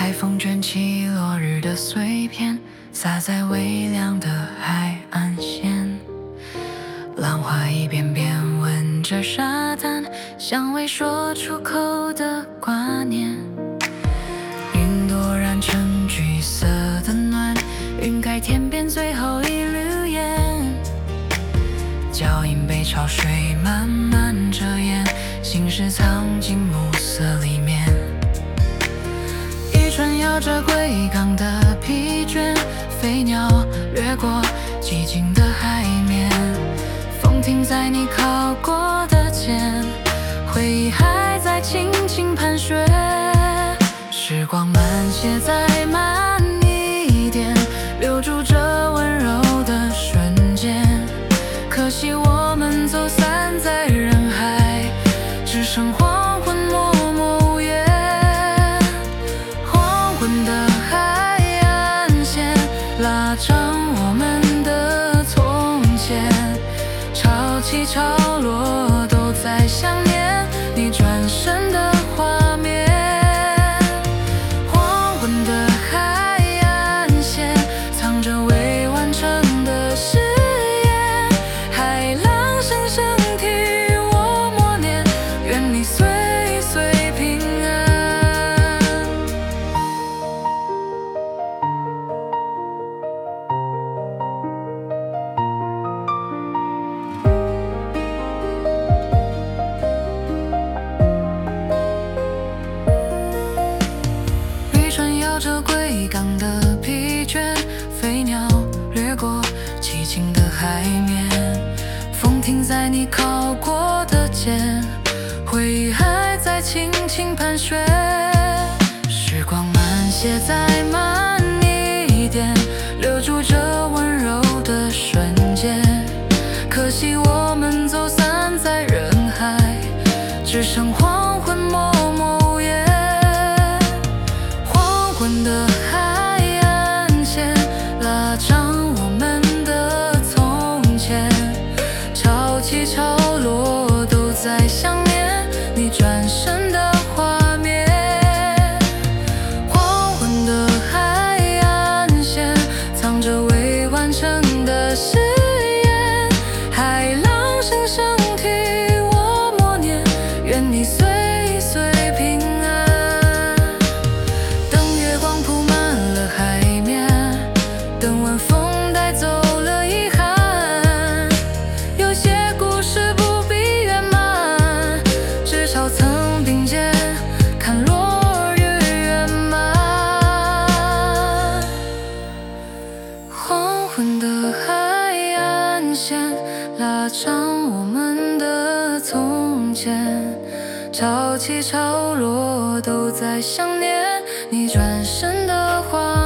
海风卷起落日的碎片，洒在微凉的海岸线。浪花一遍遍吻着沙滩，像未说出口的挂念。云朵染成橘色的暖，晕盖天边最后一缕烟。脚印被潮水慢慢遮掩，心事藏进暮色里面。渔船摇着归港的疲倦，飞鸟掠过寂静的海面。风停在你靠过的肩，回忆还在轻轻盘旋。时光慢些，再慢一点，留住这温柔的瞬间。可惜我们走散在人海，只剩黄昏默默无言。黄昏的海岸线拉长我们的从前，潮起潮落都在想念你转身的画面。黄昏的海岸线藏着未完成的誓言，海浪声声替我默念，愿你岁岁平安。渔船摇着归港的疲倦，飞鸟掠过寂静的海面。风停在你靠过的肩，回忆还在轻轻盘旋。时光慢些，再慢一点，留住这温柔的瞬间。可惜我们走散在人海，只剩黄昏默默无言。黄昏的海岸线拉长我们的从前，潮起潮落都在想念你转身的画面。黄昏的海岸线藏着未完成的誓言，海浪声声替我默念，愿你岁岁平安。等月光铺满了海面，等晚风带走了遗憾。有些故事不必圆满，至少曾并肩看落日圆满。黄昏的海岸线拉长我们的从前，潮起潮落都在想念你转身的画